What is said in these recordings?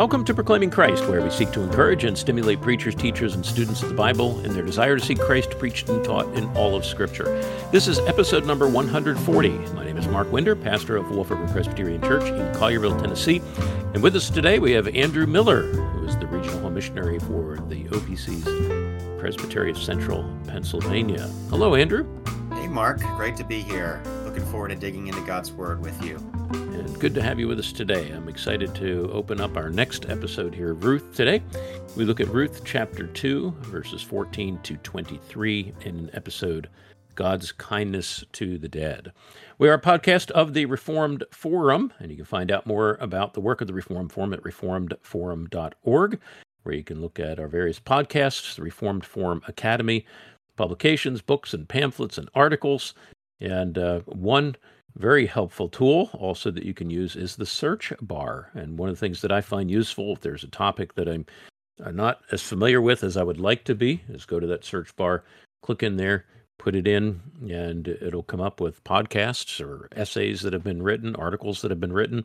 Welcome to Proclaiming Christ, where we seek to encourage and stimulate preachers, teachers, and students of the Bible in their desire to see Christ preached and taught in all of Scripture. This is episode number 140. My name is Mark Winder, pastor of Wolf River Presbyterian Church in Collierville, Tennessee. And with us today, we have Andrew Miller, who is the regional home missionary for the OPC's Presbytery of Central Pennsylvania. Hello, Andrew. Hey, Mark. Great to be here. Looking forward to digging into God's Word with you. And good to have you with us today. I'm excited to open up our next episode here of Ruth today. We look at Ruth chapter 2, verses 14 to 23 in an episode, God's Kindness to the Dead. We are a podcast of the Reformed Forum, and you can find out more about the work of the Reformed Forum at reformedforum.org, where you can look at our various podcasts, the Reformed Forum Academy, publications, books, and pamphlets, and articles. And one very helpful tool also that you can use is the search bar. And one of the things that I find useful, if there's a topic that I'm not as familiar with as I would like to be, is go to that search bar, click in there, put it in, and it'll come up with podcasts or essays that have been written, articles that have been written,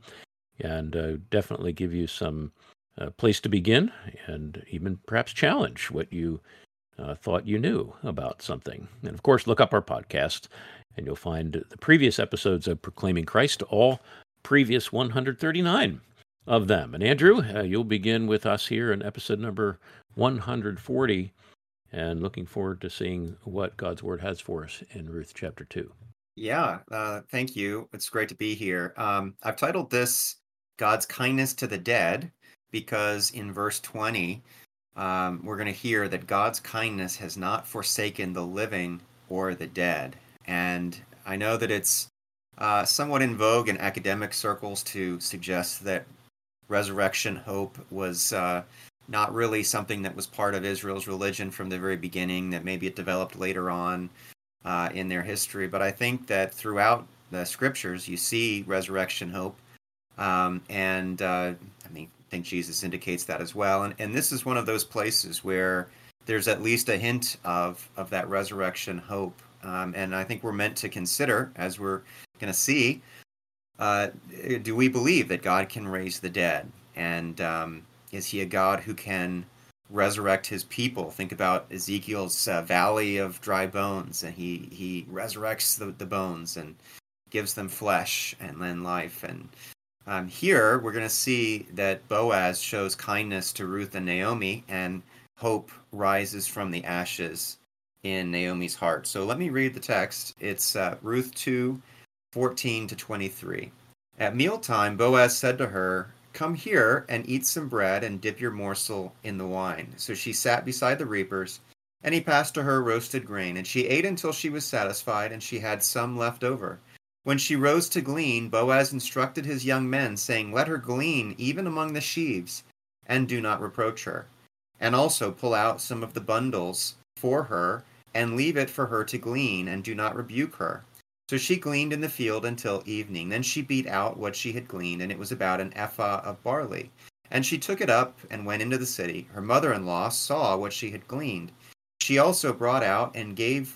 and definitely give you some place to begin and even perhaps challenge what you thought you knew about something. And of course, look up our podcast, and you'll find the previous episodes of Proclaiming Christ, all previous 139 of them. And Andrew, you'll begin with us here in episode number 140, and looking forward to seeing what God's Word has for us in Ruth chapter 2. Yeah, thank you. It's great to be here. I've titled this God's Kindness to the Dead because in verse 20, we're going to hear that God's kindness has not forsaken the living or the dead. And I know that it's somewhat in vogue in academic circles to suggest that resurrection hope was not really something that was part of Israel's religion from the very beginning, that maybe it developed later on in their history. But I think that throughout the scriptures, you see resurrection hope. I think Jesus indicates that as well. And this is one of those places where there's at least a hint of that resurrection hope. And I think we're meant to consider, as we're going to see, do we believe that God can raise the dead? And is he a God who can resurrect his people? Think about Ezekiel's valley of dry bones, and he resurrects the bones and gives them flesh and then life. And here we're going to see that Boaz shows kindness to Ruth and Naomi, and hope rises from the ashes in Naomi's heart. So let me read the text. It's Ruth 2, 14 to 23. At mealtime, Boaz said to her, "Come here and eat some bread and dip your morsel in the wine." So she sat beside the reapers, and he passed to her roasted grain, and she ate until she was satisfied, and she had some left over. When she rose to glean, Boaz instructed his young men, saying, "Let her glean even among the sheaves, and do not reproach her. And also pull out some of the bundles for her, and leave it for her to glean, and do not rebuke her." So she gleaned in the field until evening. Then she beat out what she had gleaned, and it was about an ephah of barley. And she took it up and went into the city. Her mother-in-law saw what she had gleaned. She also brought out and gave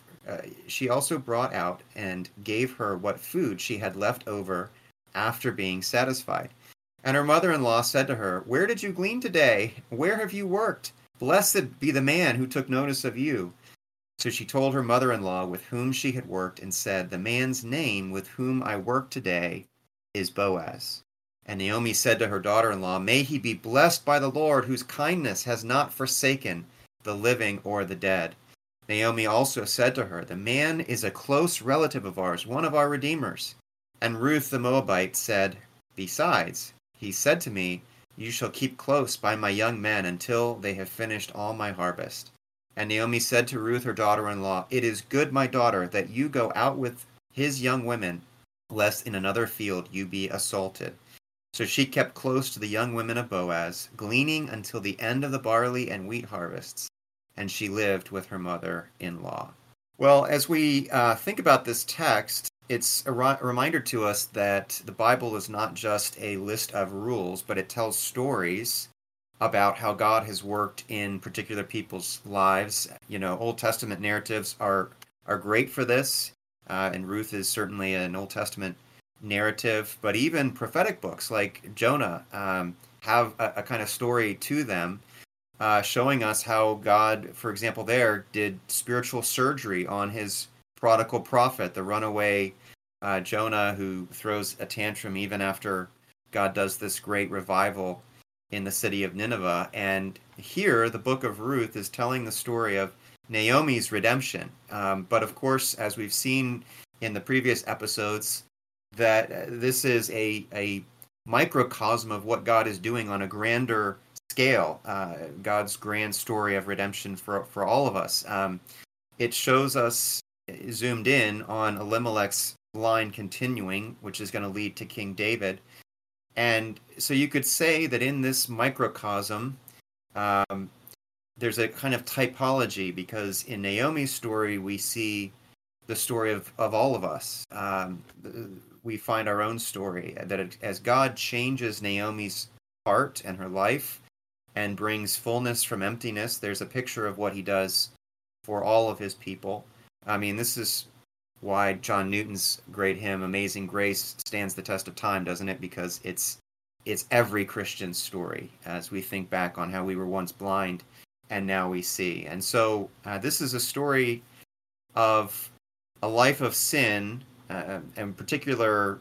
her what food she had left over after being satisfied. And her mother-in-law said to her, "Where did you glean today? Where have you worked? Blessed be the man who took notice of you." So she told her mother-in-law with whom she had worked and said, "The man's name with whom I work today is Boaz." And Naomi said to her daughter-in-law, "May he be blessed by the Lord, whose kindness has not forsaken the living or the dead." Naomi also said to her, "The man is a close relative of ours, one of our redeemers." And Ruth the Moabite said, "Besides, he said to me, 'You shall keep close by my young men until they have finished all my harvest.'" And Naomi said to Ruth her daughter-in-law, "It is good, my daughter, that you go out with his young women, lest in another field you be assaulted." So she kept close to the young women of Boaz, gleaning until the end of the barley and wheat harvests, and she lived with her mother-in-law. Well, as we think about this text, it's a reminder to us that the Bible is not just a list of rules, but it tells stories about how God has worked in particular people's lives. You know, Old Testament narratives are great for this, and Ruth is certainly an Old Testament narrative, but even prophetic books like Jonah have a kind of story to them, showing us how God, for example, there did spiritual surgery on his prodigal prophet, the runaway Jonah, who throws a tantrum even after God does this great revival in the city of Nineveh. And here, the book of Ruth is telling the story of Naomi's redemption. But of course, as we've seen in the previous episodes, that this is a microcosm of what God is doing on a grander scale, God's grand story of redemption for all of us. It shows us zoomed in on Elimelech's line continuing, which is going to lead to King David. And so you could say that in this microcosm, there's a kind of typology, because in Naomi's story, we see the story of all of us. We find our own story, that as God changes Naomi's heart and her life and brings fullness from emptiness, there's a picture of what he does for all of his people. I mean, this is why John Newton's great hymn, Amazing Grace, stands the test of time, doesn't it? Because it's every Christian's story as we think back on how we were once blind and now we see. And so this is a story of a life of sin, in particular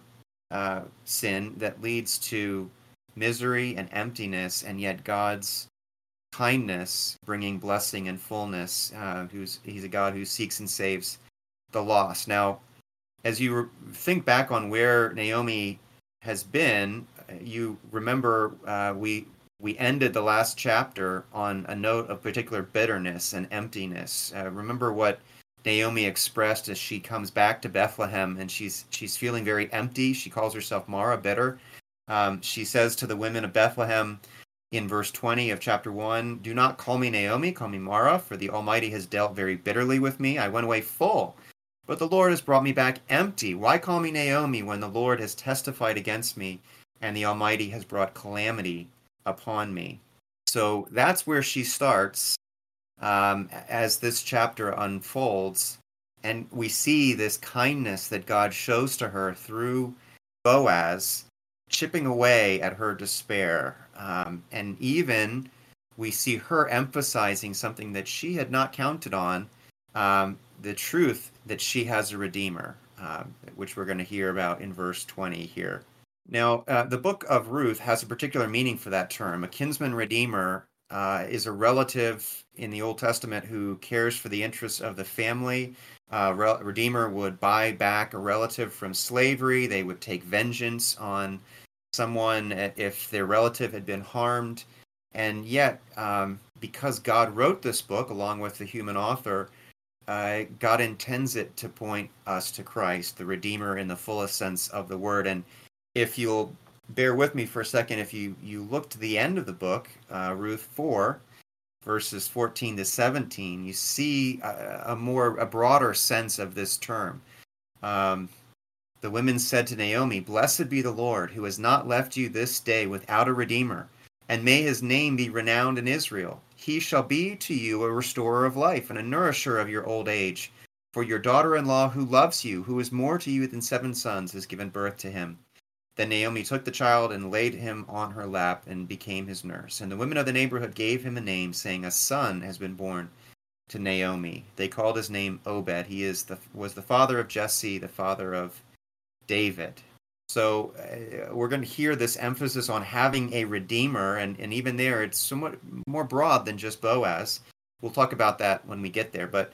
sin that leads to misery and emptiness, and yet God's kindness bringing blessing and fullness. He's a God who seeks and saves the lost. Now, as you think back on where Naomi has been, you remember we ended the last chapter on a note of particular bitterness and emptiness. Remember what Naomi expressed as she comes back to Bethlehem, and she's feeling very empty. She calls herself Mara, bitter. She says to the women of Bethlehem in verse 20 of chapter 1, "Do not call me Naomi, call me Mara, for the Almighty has dealt very bitterly with me. I went away full, but the Lord has brought me back empty. Why call me Naomi when the Lord has testified against me and the Almighty has brought calamity upon me?" So that's where she starts as this chapter unfolds. And we see this kindness that God shows to her through Boaz, chipping away at her despair. And even we see her emphasizing something that she had not counted on, the truth that she has a Redeemer, which we're going to hear about in verse 20 here. Now, the book of Ruth has a particular meaning for that term. A kinsman redeemer is a relative in the Old Testament who cares for the interests of the family. Redeemer would buy back a relative from slavery. They would take vengeance on someone if their relative had been harmed. And yet, because God wrote this book along with the human author, God intends it to point us to Christ, the Redeemer in the fullest sense of the word. And if you'll bear with me for a second, if you look to the end of the book, Ruth 4, verses 14 to 17, you see a broader sense of this term. The women said to Naomi, "Blessed be the Lord, who has not left you this day without a redeemer, and may his name be renowned in Israel. He shall be to you a restorer of life and a nourisher of your old age. For your daughter-in-law who loves you, who is more to you than 7 sons, has given birth to him." Then Naomi took the child and laid him on her lap and became his nurse. And the women of the neighborhood gave him a name, saying, "A son has been born to Naomi." They called his name Obed. He was the father of Jesse, the father of David. So we're going to hear this emphasis on having a redeemer, and even there it's somewhat more broad than just Boaz. We'll talk about that when we get there. But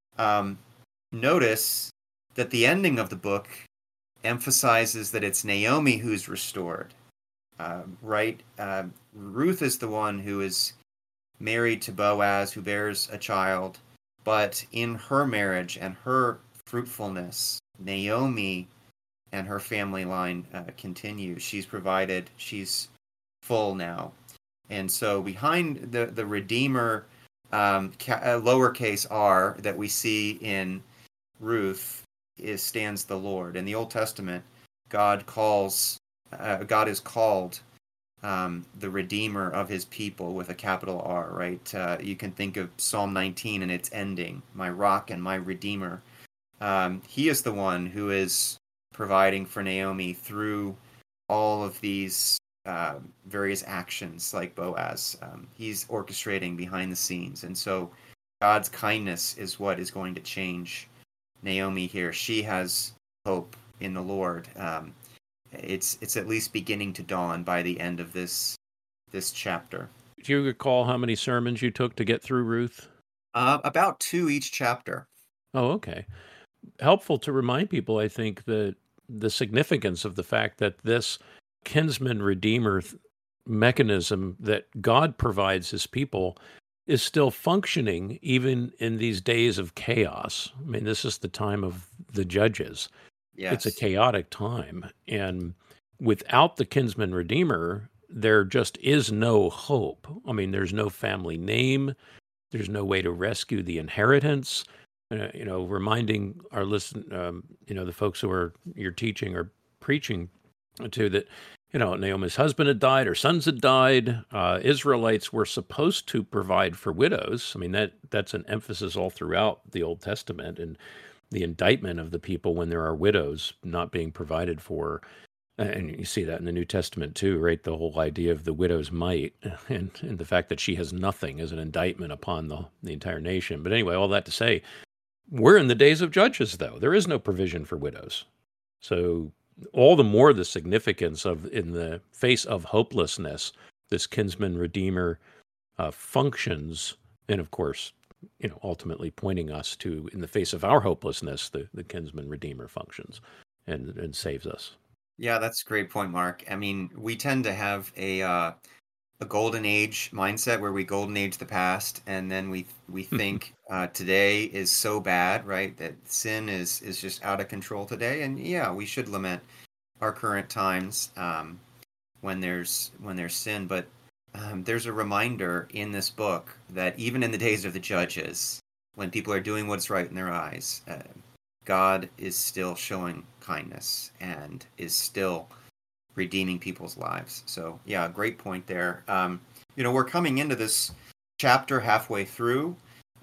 notice that the ending of the book emphasizes that it's Naomi who's restored, right? Ruth is the one who is married to Boaz, who bears a child, but in her marriage and her fruitfulness, Naomi and her family line continues. She's provided, she's full now. And so behind the Redeemer, lowercase r, that we see in Ruth, stands the Lord. In the Old Testament, God is called the Redeemer of his people with a capital R, right? You can think of Psalm 19 and its ending, "My rock and my Redeemer." He is the one who is providing for Naomi through all of these various actions like Boaz. He's orchestrating behind the scenes. And so God's kindness is what is going to change Naomi here. She has hope in the Lord. It's at least beginning to dawn by the end of this chapter. Do you recall how many sermons you took to get through Ruth? About 2 each chapter. Oh, okay. Helpful to remind people, I think, that the significance of the fact that this kinsman redeemer mechanism that God provides his people is still functioning even in these days of chaos. I mean, this is the time of the judges. It's a Yes. chaotic time. And without the kinsman redeemer, there just is no hope. I mean, there's no family name. There's no way to rescue the inheritance. Reminding our the folks who are you're teaching or preaching to that, Naomi's husband had died, her sons had died. Israelites were supposed to provide for widows. I mean, that's an emphasis all throughout the Old Testament, and the indictment of the people when there are widows not being provided for. And you see that in the New Testament too, right? The whole idea of the widow's mite and the fact that she has nothing is an indictment upon the entire nation. But anyway, all that to say, we're in the days of Judges, though. There is no provision for widows. So all the more the significance of, in the face of hopelessness, this kinsman redeemer functions, and of course, ultimately pointing us to, in the face of our hopelessness, the kinsman redeemer functions and saves us. Yeah, that's a great point, Mark. I mean, we tend to have a golden age mindset where we golden age the past, and then we think today is so bad, right? That sin is just out of control today, and yeah, we should lament our current times when there's sin. But there's a reminder in this book that even in the days of the judges, when people are doing what's right in their eyes, God is still showing kindness and is still redeeming people's lives. So yeah, great point there. We're coming into this chapter halfway through.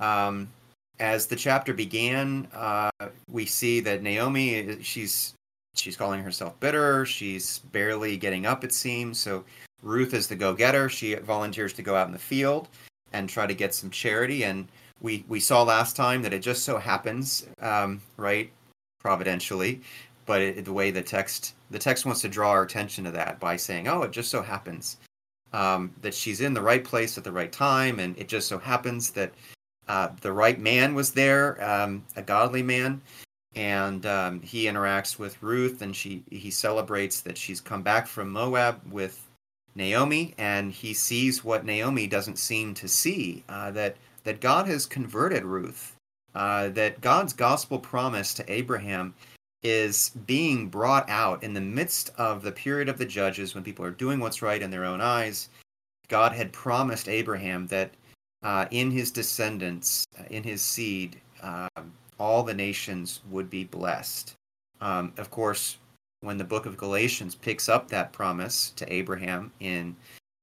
As the chapter began, we see that Naomi, she's calling herself bitter. She's barely getting up, it seems. So Ruth is the go-getter. She volunteers to go out in the field and try to get some charity. And we saw last time that it just so happens, right, providentially, but the way the text wants to draw our attention to that by saying, oh, it just so happens that she's in the right place at the right time, and it just so happens that the right man was there, a godly man, and he interacts with Ruth, and he celebrates that she's come back from Moab with Naomi, and he sees what Naomi doesn't seem to see, that God has converted Ruth, that God's gospel promise to Abraham is being brought out in the midst of the period of the judges when people are doing what's right in their own eyes. God had promised Abraham that in his descendants, in his seed, all the nations would be blessed. Of course, when the book of Galatians picks up that promise to Abraham in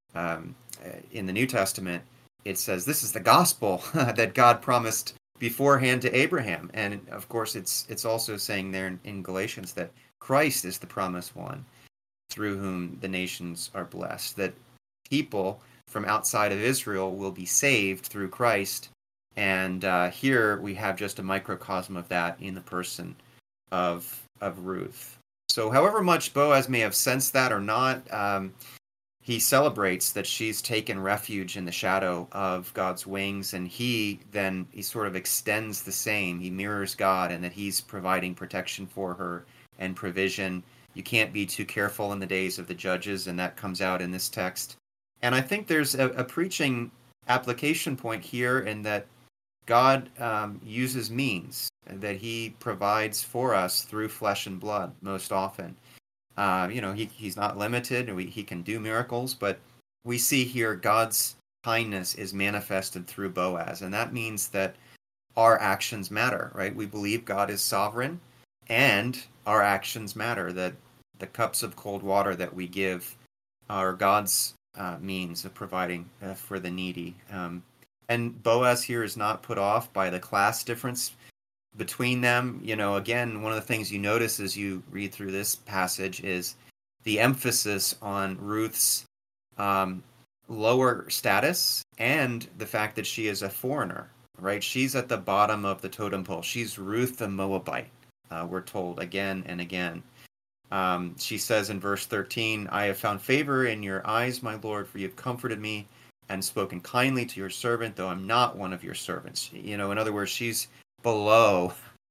the New Testament, it says this is the gospel that God promised beforehand to Abraham. And of course, it's also saying there in Galatians that Christ is the promised one through whom the nations are blessed, that people from outside of Israel will be saved through Christ. And here we have just a microcosm of that in the person of Ruth. So however much Boaz may have sensed that or not, he celebrates that she's taken refuge in the shadow of God's wings, and he sort of extends the same. He mirrors God, and that he's providing protection for her and provision. You can't be too careful in the days of the judges, and that comes out in this text. And I think there's a preaching application point here in that God uses means, that he provides for us through flesh and blood most often. He's not limited. He can do miracles, but we see here God's kindness is manifested through Boaz, and that means that our actions matter, right? We believe God is sovereign, and our actions matter, that the cups of cold water that we give are God's means of providing for the needy. And Boaz here is not put off by the class difference between them. Again, one of the things you notice as you read through this passage is the emphasis on Ruth's um, lower status and the fact that she is a foreigner, right? She's at the bottom of the totem pole. She's Ruth the Moabite, we're told again and again. She says in verse 13, I have found favor in your eyes, my Lord, for you have comforted me and spoken kindly to your servant, though I'm not one of your servants. In other words, she's below,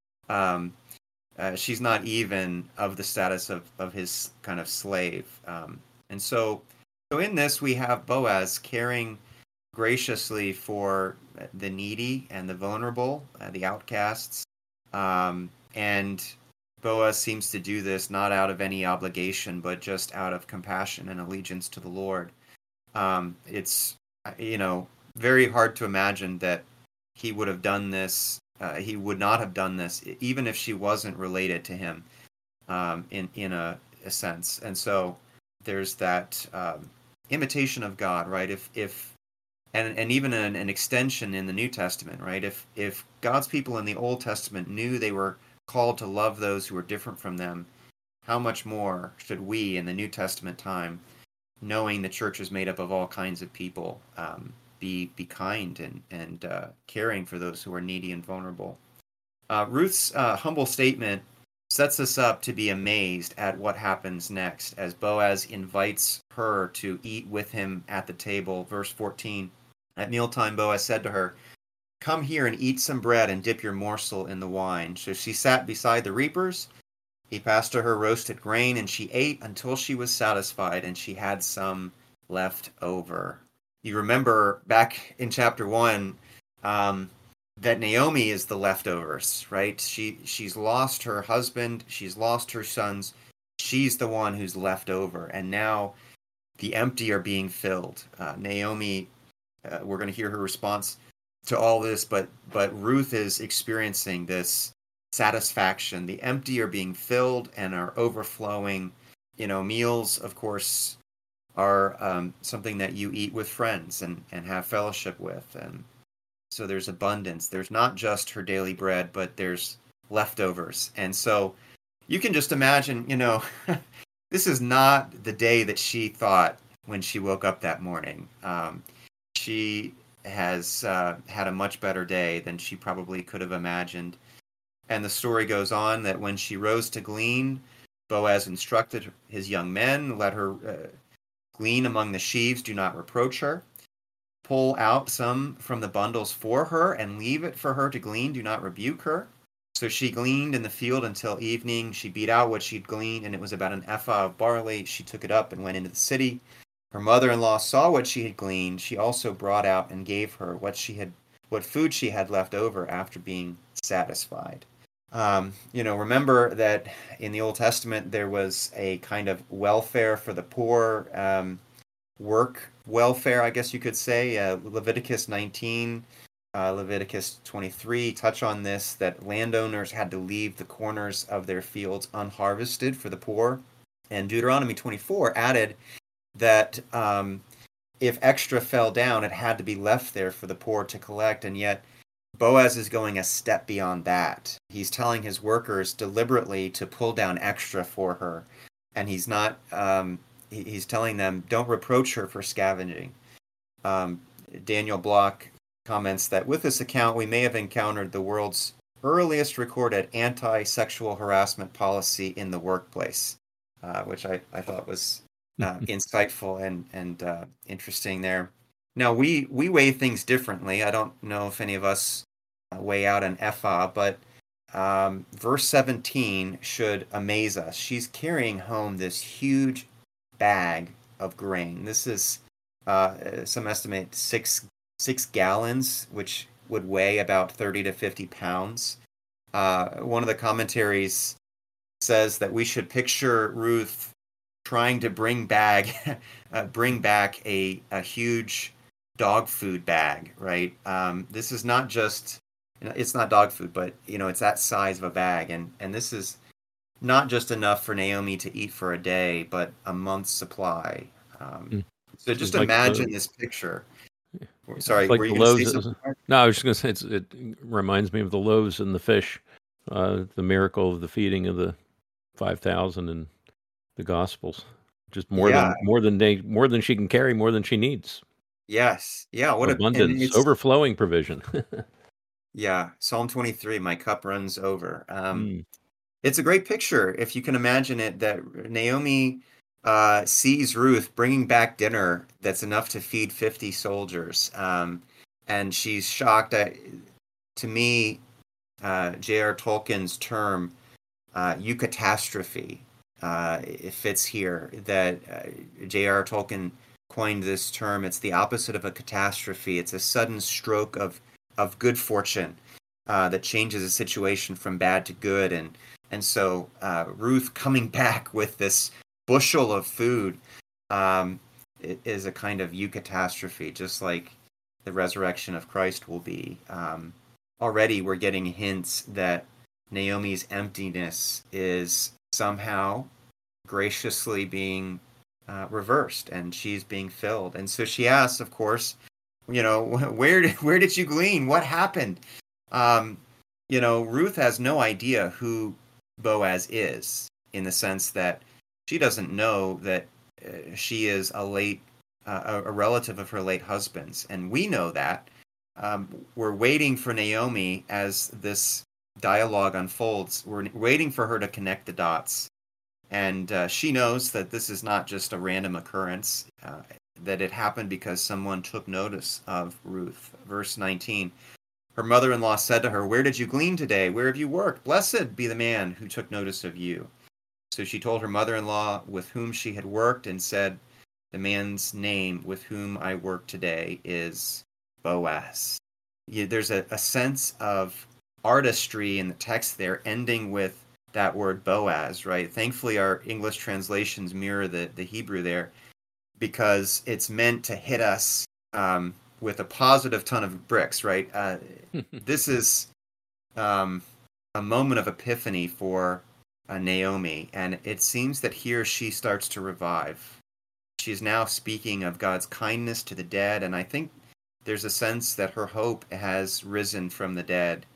she's not even of the status of his kind of slave. And so in this, we have Boaz caring graciously for the needy and the vulnerable, the outcasts. And Boaz seems to do this not out of any obligation, but just out of compassion and allegiance to the Lord. It's, very hard to imagine that he would have done this. He would not have done this, even if she wasn't related to him, in a sense. And so there's that imitation of God, right? And even an extension in the New Testament, right? If God's people in the Old Testament knew they were called to love those who were different from them, how much more should we in the New Testament time, knowing the church is made up of all kinds of people, be kind and caring for those who are needy and vulnerable. Ruth's humble statement sets us up to be amazed at what happens next as Boaz invites her to eat with him at the table. Verse 14, at mealtime Boaz said to her, come here and eat some bread and dip your morsel in the wine. So she sat beside the reapers. He passed to her roasted grain, and she ate until she was satisfied, and she had some left over. You remember back in chapter 1 that Naomi is the leftovers, right? She's lost her husband. She's lost her sons. She's the one who's left over. And now the empty are being filled. Naomi, we're going to hear her response to all this, but Ruth is experiencing this satisfaction. The empty are being filled and are overflowing. Meals, of course, are something that you eat with friends and have fellowship with. And so there's abundance. There's not just her daily bread, but there's leftovers. And so you can just imagine, this is not the day that she thought when she woke up that morning. She has had a much better day than she probably could have imagined. And the story goes on that when she rose to glean, Boaz instructed his young men, let her glean among the sheaves, do not reproach her. Pull out some from the bundles for her and leave it for her to glean, do not rebuke her. So she gleaned in the field until evening. She beat out what she'd gleaned, and it was about an ephah of barley. She took it up and went into the city. Her mother-in-law saw what she had gleaned. She also brought out and gave her what food she had left over after being satisfied. Remember that in the Old Testament there was a kind of welfare for the poor, work welfare, I guess you could say. Leviticus 19, Leviticus 23 touch on this, that landowners had to leave the corners of their fields unharvested for the poor. And Deuteronomy 24 added that if extra fell down, it had to be left there for the poor to collect. And yet Boaz is going a step beyond that. He's telling his workers deliberately to pull down extra for her. And he's not, he's telling them, don't reproach her for scavenging. Daniel Block comments that with this account, we may have encountered the world's earliest recorded anti-sexual harassment policy in the workplace, which I thought was insightful and interesting there. Now, we weigh things differently. I don't know if any of us weigh out an ephah, but verse 17 should amaze us. She's carrying home this huge bag of grain. This is, some estimate, six gallons, which would weigh about 30 to 50 pounds. One of the commentaries says that we should picture Ruth trying to bring back a huge dog food bag, right? This is not just, it's not dog food, but it's that size of a bag, and this is not just enough for Naomi to eat for a day, but a month's supply. So just imagine this picture. Sorry, like were you the going to loaves. say something? No, I was just going to say it reminds me of the loaves and the fish, the miracle of the feeding of the 5,000 in the Gospels. Just Yeah. more than she can carry, more than she needs. Yes. Yeah. And Abundance, it's, overflowing provision. yeah. Psalm 23, my cup runs over. Mm. It's a great picture, if you can imagine it, that Naomi sees Ruth bringing back dinner that's enough to feed 50 soldiers. And she's shocked. To me, J.R. Tolkien's term, eucatastrophe, it fits here. That J.R. Tolkien coined this term. It's the opposite of a catastrophe. It's a sudden stroke of good fortune that changes a situation from bad to good. And so Ruth coming back with this bushel of food is a kind of eucatastrophe, just like the resurrection of Christ will be. Already we're getting hints that Naomi's emptiness is somehow graciously being reversed, and she's being filled. And so she asks, of course, where did you glean? What happened? Um, Ruth has no idea who Boaz is, in the sense that she doesn't know that she is a relative of her late husband's, and we know that. We're waiting for Naomi as this dialogue unfolds. We're waiting for her to connect the dots, and she knows that this is not just a random occurrence. That it happened because someone took notice of Ruth. Verse 19. Her mother-in-law said to her, "Where did you glean today? Where have you worked? Blessed be the man who took notice of you." So she told her mother-in-law with whom she had worked and said, "The man's name with whom I work today is Boaz." There's a sense of artistry in the text there, ending with that word Boaz, right? Thankfully, our English translations mirror the Hebrew there, because it's meant to hit us with a positive ton of bricks, right? This is a moment of epiphany for Naomi, and it seems that here she starts to revive. She's now speaking of God's kindness to the dead, and I think there's a sense that her hope has risen from the dead.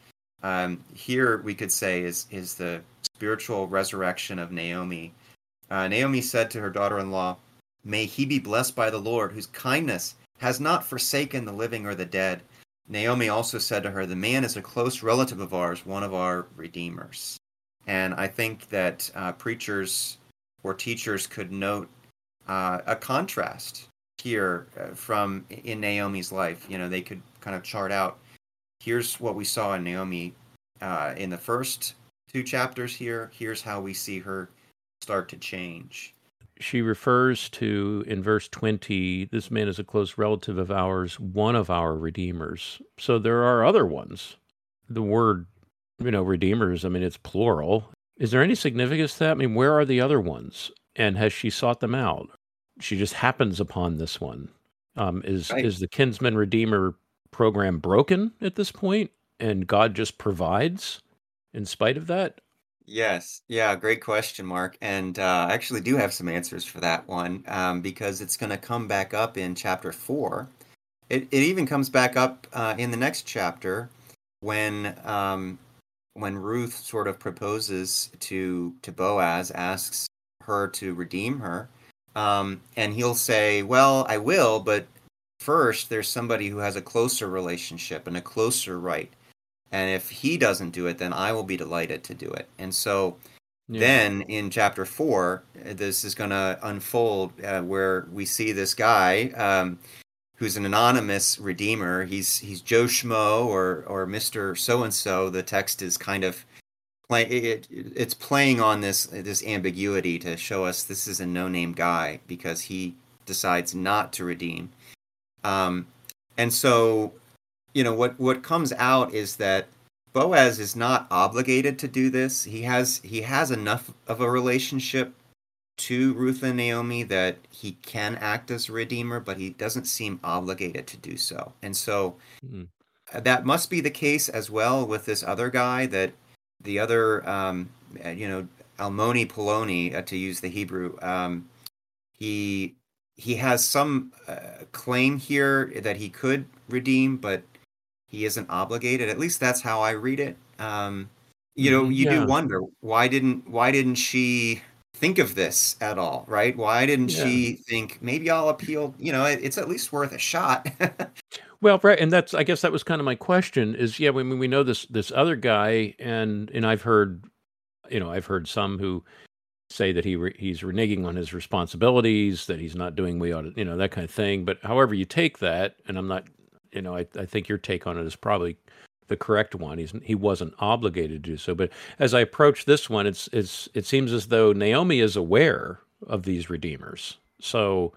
Here we could say is the spiritual resurrection of Naomi. Naomi said to her daughter-in-law, "May he be blessed by the Lord, whose kindness has not forsaken the living or the dead." Naomi also said to her, "The man is a close relative of ours, one of our redeemers." And I think that preachers or teachers could note a contrast here from in Naomi's life. They could kind of chart out, here's what we saw in Naomi in the first two chapters here. Here's how we see her start to change. She refers to, in verse 20, this man is a close relative of ours, one of our redeemers. So there are other ones. The word, redeemers, it's plural. Is there any significance to that? Where are the other ones? And has she sought them out? She just happens upon this one. Right. Is the kinsman redeemer program broken at this point, and God just provides in spite of that? Yes. Yeah, great question, Mark. And I actually do have some answers for that one, because it's going to come back up in chapter 4. It even comes back up in the next chapter when Ruth sort of proposes to Boaz, asks her to redeem her. And he'll say, "Well, I will, but first there's somebody who has a closer relationship and a closer right. And if he doesn't do it, then I will be delighted to do it." And so then in chapter 4, this is going to unfold where we see this guy who's an anonymous redeemer. He's Joe Schmo or Mr. So-and-so. The text is kind of it's playing on this ambiguity to show us this is a no-name guy because he decides not to redeem. And so what comes out is that Boaz is not obligated to do this. He has enough of a relationship to Ruth and Naomi that he can act as a redeemer, but he doesn't seem obligated to do so. And so that must be the case as well with this other guy, that the other, Almoni Poloni, to use the Hebrew, he has some claim here that he could redeem, but he isn't obligated. At least that's how I read it. You do wonder, why didn't she think of this at all, right? Why didn't Yeah. she think maybe I'll appeal? It's at least worth a shot. Well, right, and that's I guess that was kind of my question is, yeah, we know this other guy, and I've heard, I've heard some who say that he's reneging on his responsibilities, that he's not doing what he ought to, that kind of thing. But however you take that, and I'm not, I think your take on it is probably the correct one. He wasn't obligated to do so. But as I approach this one, it seems as though Naomi is aware of these redeemers. So,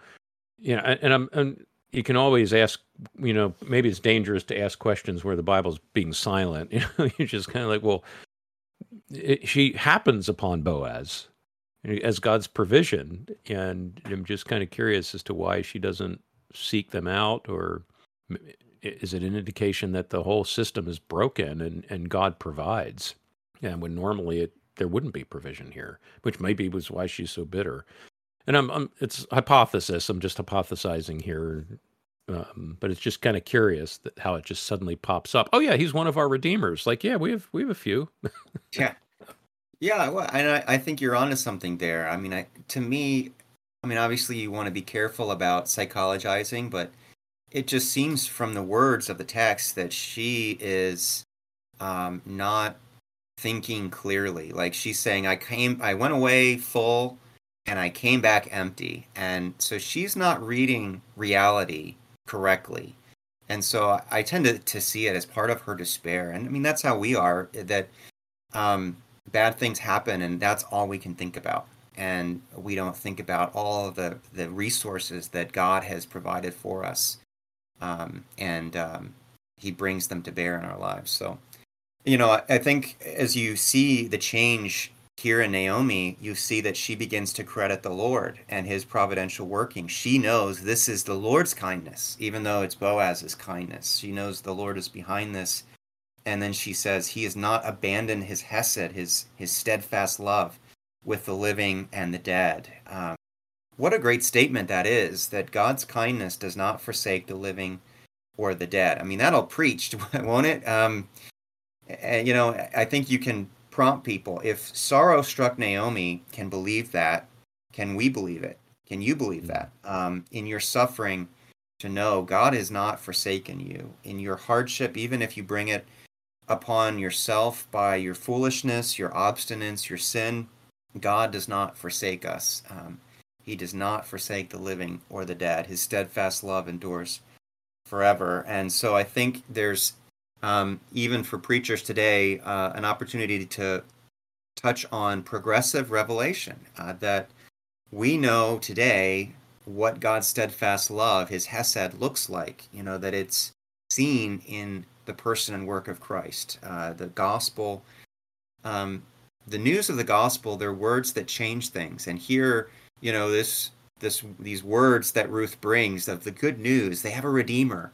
and you can always ask, maybe it's dangerous to ask questions where the Bible's being silent. You're just kind of like, well, she happens upon Boaz as God's provision, and I'm just kind of curious as to why she doesn't seek them out, or is it an indication that the whole system is broken and God provides, and when normally there wouldn't be provision here, which maybe was why she's so bitter. And it's hypothesis. I'm just hypothesizing here, but it's just kind of curious that how it just suddenly pops up. Oh yeah, he's one of our redeemers. Like, yeah, we have a few. Yeah. Yeah, well, and I think you're onto something there. I mean, to me, I mean, obviously you want to be careful about psychologizing, but it just seems from the words of the text that she is not thinking clearly. Like she's saying, I went away full and I came back empty. And so she's not reading reality correctly. And so I tend to see it as part of her despair. And I mean, that's how we are, that bad things happen and that's all we can think about. And we don't think about all of the resources that God has provided for us. And he brings them to bear in our lives. So, I think as you see the change here in Naomi, you see that she begins to credit the Lord and his providential working. She knows this is the Lord's kindness, even though it's Boaz's kindness. She knows the Lord is behind this. And then she says, he has not abandoned his hesed, his steadfast love with the living and the dead. What a great statement that is, that God's kindness does not forsake the living or the dead. I mean, that'll preach, won't it? I think you can prompt people. If sorrow struck Naomi can believe that, can we believe it? Can you believe that? In your suffering, to know God has not forsaken you. In your hardship, even if you bring it upon yourself by your foolishness, your obstinance, your sin, God does not forsake us. He does not forsake the living or the dead. His steadfast love endures forever. And so I think there's, even for preachers today, an opportunity to touch on progressive revelation, that we know today what God's steadfast love, his hesed, looks like, that it's seen in the person and work of Christ. The gospel, the news of the gospel, they're words that change things. And here, these words that Ruth brings of the good news, they have a redeemer.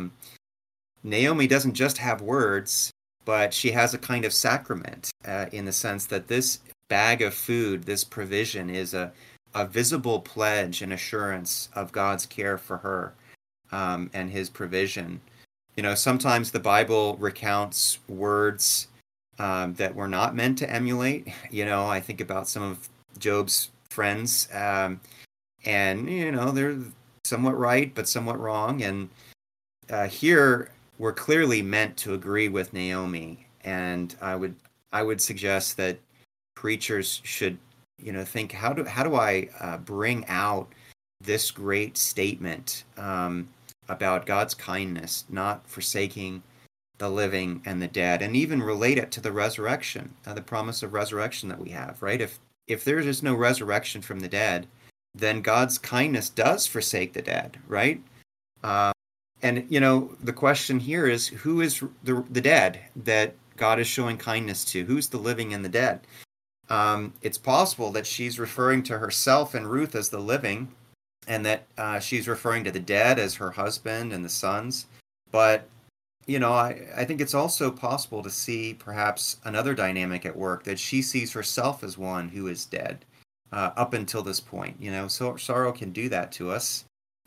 Naomi doesn't just have words, but she has a kind of sacrament, in the sense that this bag of food, this provision, is a visible pledge and assurance of God's care for her, and his provision. Sometimes the Bible recounts words that were not meant to emulate. I think about some of Job's friends, and they're somewhat right, but somewhat wrong. And here we're clearly meant to agree with Naomi. And I would suggest that preachers should, think, how do I bring out this great statement about God's kindness, not forsaking the living and the dead, and even relate it to the resurrection, the promise of resurrection that we have, right? If there is no resurrection from the dead, then God's kindness does forsake the dead, right? And the question here is, who is the dead that God is showing kindness to? Who's the living and the dead? It's possible that she's referring to herself and Ruth as the living, and that she's referring to the dead as her husband and the sons. But I think it's also possible to see perhaps another dynamic at work, that she sees herself as one who is dead up until this point. So sorrow can do that to us.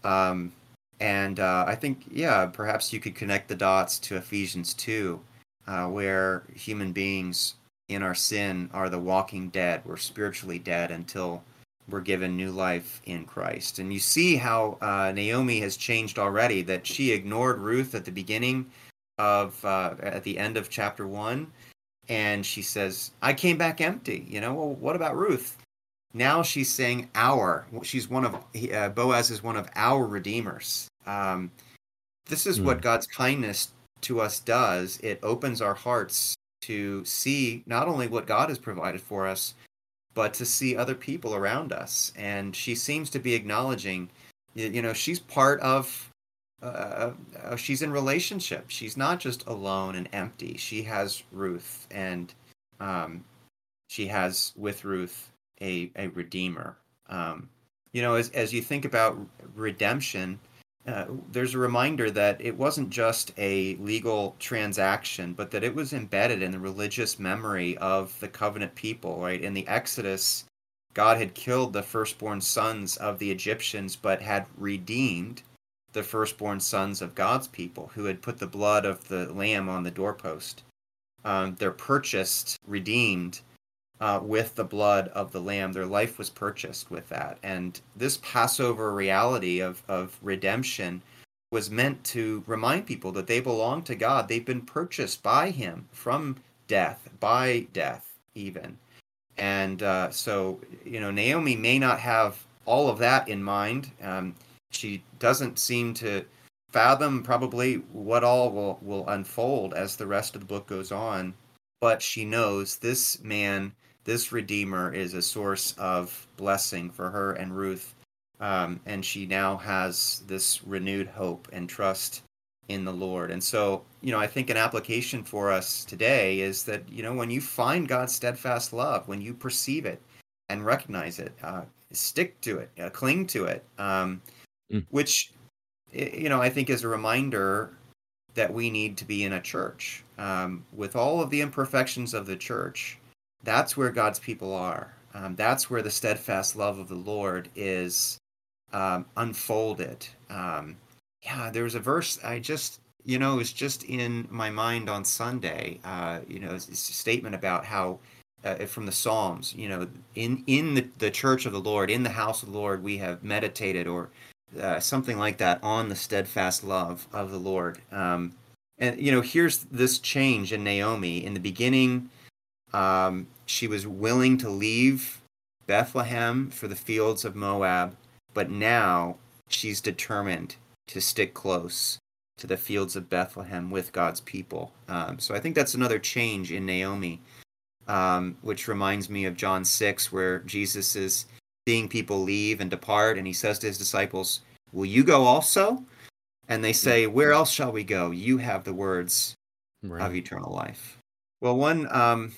And I think, perhaps you could connect the dots to Ephesians 2, where human beings in our sin are the walking dead. We're spiritually dead until we're given new life in Christ. And you see how Naomi has changed already, that she ignored Ruth at the beginning of, at the end of chapter 1. And she says, I came back empty. Well, what about Ruth? Now she's saying she's one of, Boaz is one of our redeemers. This is what God's kindness to us does. It opens our hearts to see not only what God has provided for us, but to see other people around us. And she seems to be acknowledging, she's part of, she's in relationship. She's not just alone and empty. She has Ruth, and she has with Ruth a redeemer. As you think about redemption, there's a reminder that it wasn't just a legal transaction, but that it was embedded in the religious memory of the covenant people, right? In the Exodus, God had killed the firstborn sons of the Egyptians, but had redeemed the firstborn sons of God's people, who had put the blood of the lamb on the doorpost. They're purchased, redeemed, with the blood of the lamb. Their life was purchased with that. And this Passover reality of redemption was meant to remind people that they belong to God. They've been purchased by him from death, by death even. And so, Naomi may not have all of that in mind. She doesn't seem to fathom probably what all will unfold as the rest of the book goes on. But she knows this man, this Redeemer, is a source of blessing for her and Ruth. And she now has this renewed hope and trust in the Lord. And so, I think an application for us today is that, when you find God's steadfast love, when you perceive it and recognize it, stick to it, cling to it, which, I think is a reminder that we need to be in a church. With all of the imperfections of the church, that's where God's people are. That's where the steadfast love of the Lord is unfolded. There was a verse I just, it was just in my mind on Sunday. It's a statement about how, from the Psalms, in the church of the Lord, in the house of the Lord, we have meditated, or something like that, on the steadfast love of the Lord. And here's this change in Naomi. In the beginning, she was willing to leave Bethlehem for the fields of Moab, but now she's determined to stick close to the fields of Bethlehem with God's people. So I think that's another change in Naomi, which reminds me of John 6, where Jesus is seeing people leave and depart, and he says to his disciples, will you go also? And they say, where else shall we go? You have the words of eternal life. Well, one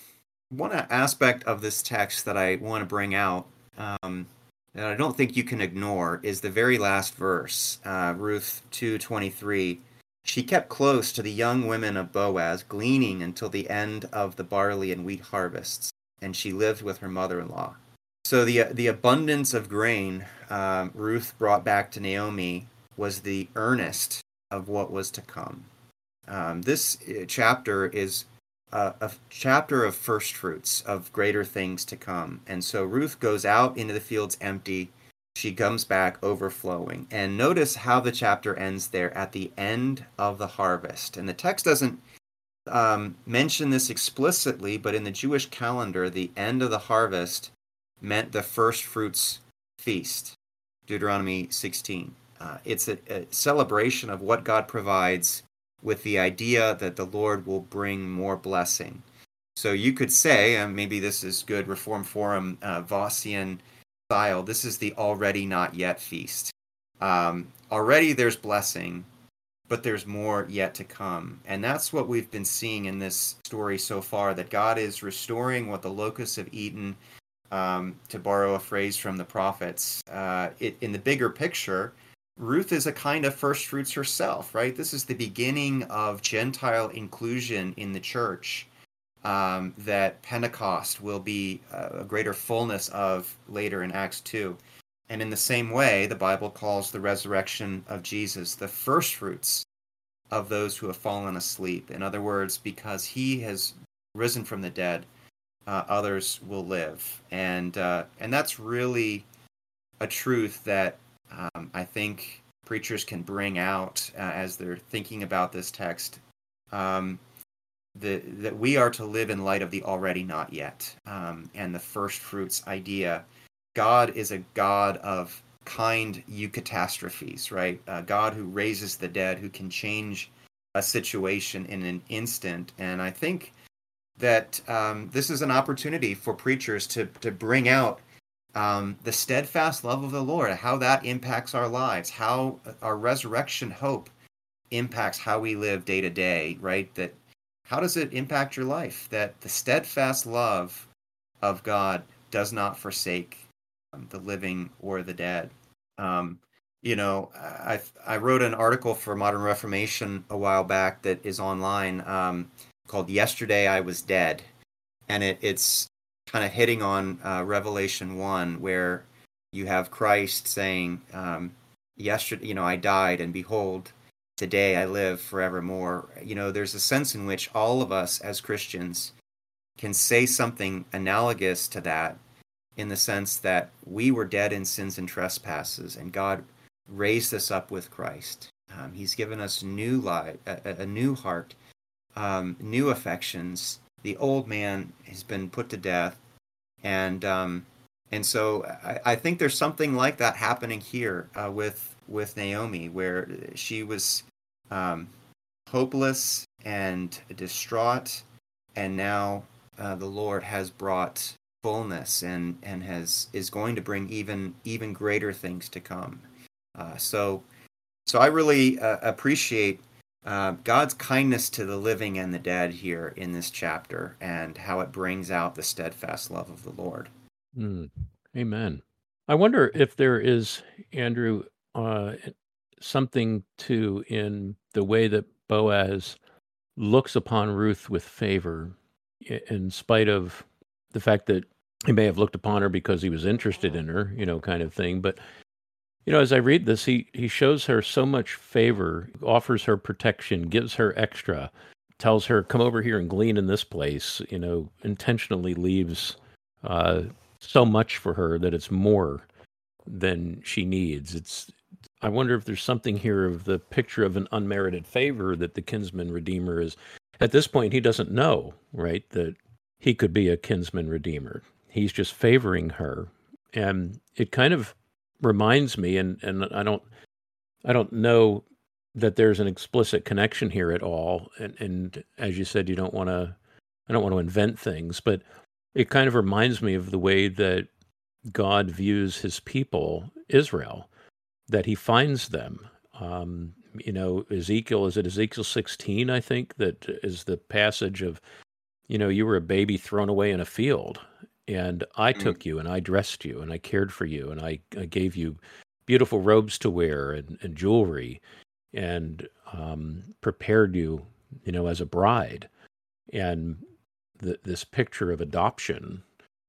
aspect of this text that I want to bring out, that I don't think you can ignore, is the very last verse, Ruth 2:23. She kept close to the young women of Boaz, gleaning until the end of the barley and wheat harvests, and she lived with her mother-in-law. So the abundance of grain Ruth brought back to Naomi was the earnest of what was to come. This chapter is a chapter of first fruits, of greater things to come. And so Ruth goes out into the fields empty. She comes back overflowing. And notice how the chapter ends there, at the end of the harvest. And the text doesn't mention this explicitly, but in the Jewish calendar, the end of the harvest meant the first fruits feast, Deuteronomy 16. It's a celebration of what God provides, with the idea that the Lord will bring more blessing. So you could say, maybe this is good Reform Forum Vossian style, this is the already not yet feast. Already there's blessing, but there's more yet to come. And that's what we've been seeing in this story so far, that God is restoring what the locusts have eaten, to borrow a phrase from the prophets. In the bigger picture, Ruth is a kind of first fruits herself, right? This is the beginning of Gentile inclusion in the church, that Pentecost will be a greater fullness of later in Acts 2. And in the same way, the Bible calls the resurrection of Jesus the first fruits of those who have fallen asleep. In other words, because he has risen from the dead, others will live. And that's really a truth that I think preachers can bring out as they're thinking about this text. That we are to live in light of the already not yet, and the first fruits idea. God is a God of kind eucatastrophes, right? A God who raises the dead, who can change a situation in an instant. And I think that this is an opportunity for preachers to bring out the steadfast love of the Lord, how that impacts our lives, how our resurrection hope impacts how we live day to day, right? That how does it impact your life? That the steadfast love of God does not forsake the living or the dead. Um, I wrote an article for Modern Reformation a while back that is online, called "Yesterday I Was Dead," and it's kind of hitting on Revelation 1, where you have Christ saying, "Yesterday, I died, and behold, today I live forevermore." There's a sense in which all of us as Christians can say something analogous to that, in the sense that we were dead in sins and trespasses, and God raised us up with Christ. He's given us new life, a new heart, new affections. The old man has been put to death, and so I think there's something like that happening here with Naomi, where she was hopeless and distraught, and now the Lord has brought fullness and is going to bring even greater things to come. So I really appreciate God's kindness to the living and the dead here in this chapter, and how it brings out the steadfast love of the Lord. Amen. I wonder if there is, Andrew, something too in the way that Boaz looks upon Ruth with favor, in spite of the fact that he may have looked upon her because he was interested in her, kind of thing. But, as I read this, he shows her so much favor, offers her protection, gives her extra, tells her, come over here and glean in this place, intentionally leaves so much for her that it's more than she needs. I wonder if there's something here of the picture of an unmerited favor that the kinsman redeemer is. At this point, he doesn't know, right, that he could be a kinsman redeemer. He's just favoring her. And it kind of reminds me, and I don't know that there's an explicit connection here at all. And as you said, I don't want to invent things, but it kind of reminds me of the way that God views his people, Israel, that he finds them. Ezekiel, is it Ezekiel 16, I think, that is the passage of, you were a baby thrown away in a field, and I took you, and I dressed you, and I cared for you, and I gave you beautiful robes to wear and jewelry, and prepared you, as a bride. And this picture of adoption,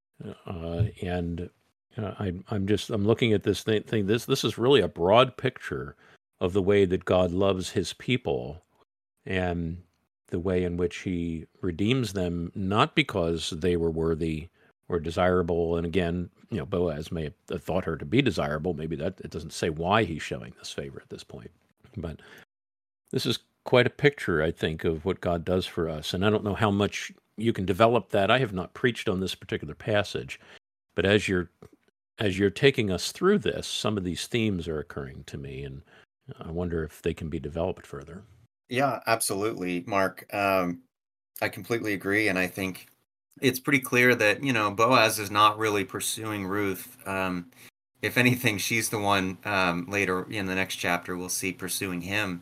and I'm looking at this thing. This is really a broad picture of the way that God loves his people, and the way in which he redeems them, not because they were worthy or desirable. And again, Boaz may have thought her to be desirable. Maybe that it doesn't say why he's showing this favor at this point. But this is quite a picture, I think, of what God does for us. And I don't know how much you can develop that. I have not preached on this particular passage, but as you're taking us through this, some of these themes are occurring to me, and I wonder if they can be developed further. Yeah, absolutely, Mark. I completely agree, and I think it's pretty clear that Boaz is not really pursuing Ruth. If anything, she's the one later in the next chapter we'll see pursuing him.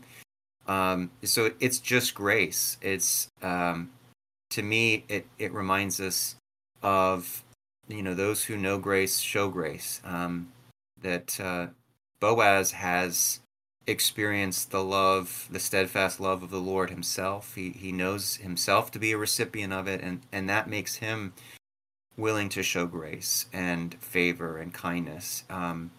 So it's just grace. It's to me, it reminds us of those who know grace show grace. That Boaz has experienced the steadfast love of the Lord himself. He knows himself to be a recipient of it, and that makes him willing to show grace and favor and kindness. One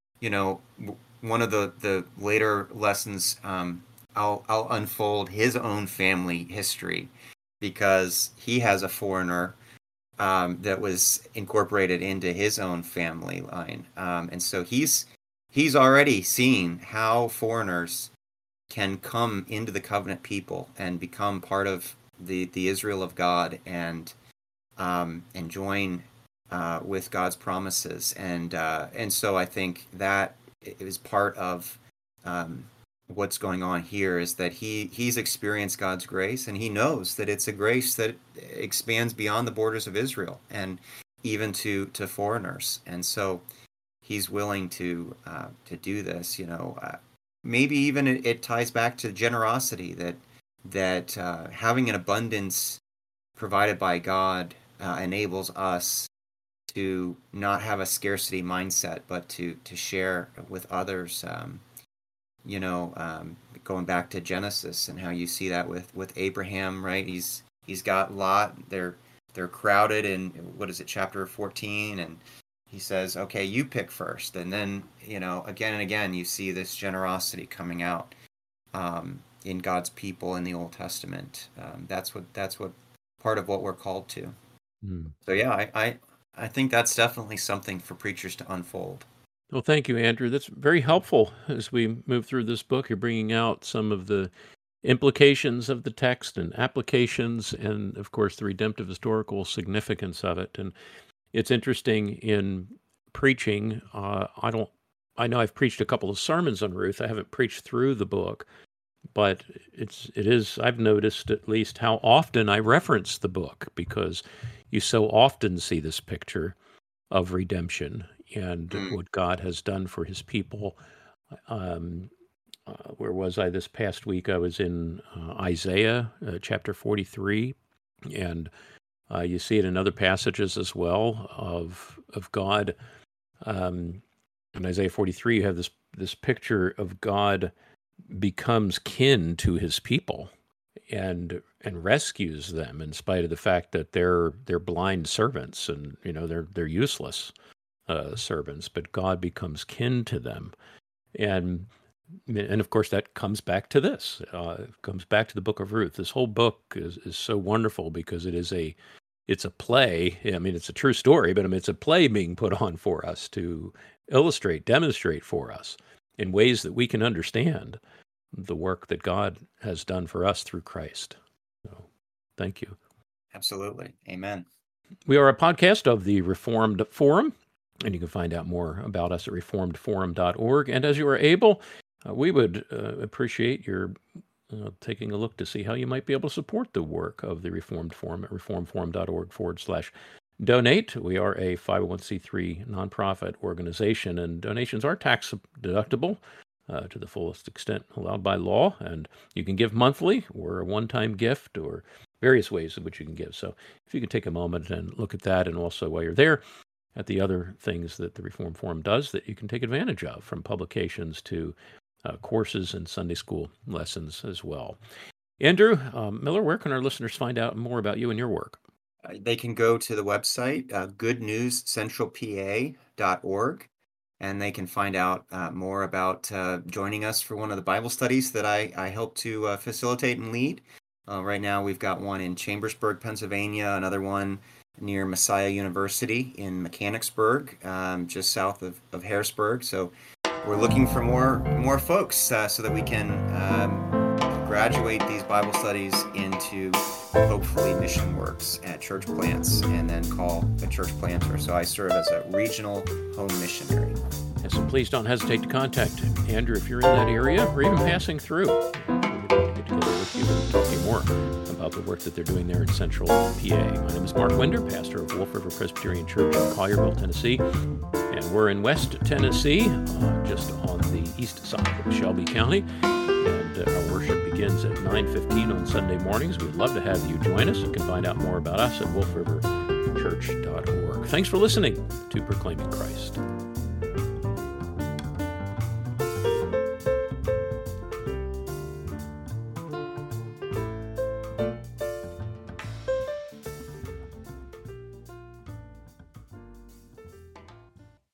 of the later lessons, I'll unfold his own family history, because he has a foreigner that was incorporated into his own family line. And so he's already seen how foreigners can come into the covenant people and become part of the Israel of God, and join with God's promises. And so I think that is part of what's going on here, is that he's experienced God's grace, and he knows that it's a grace that expands beyond the borders of Israel and even to foreigners. And so he's willing to do this. Maybe even it ties back to generosity, that having an abundance provided by God enables us to not have a scarcity mindset, but to share with others. Going back to Genesis and how you see that with Abraham, right? He's got Lot. They're crowded in, what is it, chapter 14, and he says, "Okay, you pick first." And then again and again you see this generosity coming out in God's people in the Old Testament. That's what part of what we're called to. So yeah, I think that's definitely something for preachers to unfold. Well, thank you, Andrew. That's very helpful as we move through this book. You're bringing out some of the implications of the text and applications, and of course the redemptive historical significance of it. And it's interesting in preaching. I know I've preached a couple of sermons on Ruth. I haven't preached through the book, but I've noticed at least how often I reference the book, because you so often see this picture of redemption and what God has done for his people. Where was I this past week? I was in Isaiah chapter 43, and you see it in other passages as well of God. In Isaiah 43, you have this picture of God becomes kin to his people and rescues them in spite of the fact that they're blind servants, and they're useless servants, but God becomes kin to them. And of course that comes back to this. It comes back to the book of Ruth. This whole book is so wonderful because it's a play. I mean, it's a true story, but it's a play being put on for us to demonstrate for us in ways that we can understand the work that God has done for us through Christ. So, thank you. Absolutely. Amen. We are a podcast of the Reformed Forum, and you can find out more about us at reformedforum.org. And as you are able, we would appreciate your taking a look to see how you might be able to support the work of the Reformed Forum at reformedforum.org/donate. We are a 501c3 nonprofit organization, and donations are tax deductible to the fullest extent allowed by law. And you can give monthly or a one-time gift, or various ways in which you can give. So if you could take a moment and look at that, and also while you're there, at the other things that the Reformed Forum does that you can take advantage of, from publications to courses and Sunday school lessons as well. Andrew Miller, where can our listeners find out more about you and your work? They can go to the website, goodnewscentralpa.org, and they can find out more about joining us for one of the Bible studies that I help to facilitate and lead. Right now we've got one in Chambersburg, Pennsylvania, another one near Messiah University in Mechanicsburg, just south of Harrisburg. So we're looking for more folks so that we can graduate these Bible studies into hopefully mission works at church plants, and then call a church planter. So I serve as a regional home missionary. Yes, and please don't hesitate to contact Andrew if you're in that area or even passing through. We're going to get together with you and talk to you more about the work that they're doing there in Central PA. My name is Mark Winder, pastor of Wolf River Presbyterian Church in Collierville, Tennessee. And we're in West Tennessee, just on the east side of Shelby County. And our worship begins at 9:15 on Sunday mornings. We'd love to have you join us. You can find out more about us at wolfriverchurch.org. Thanks for listening to Proclaiming Christ.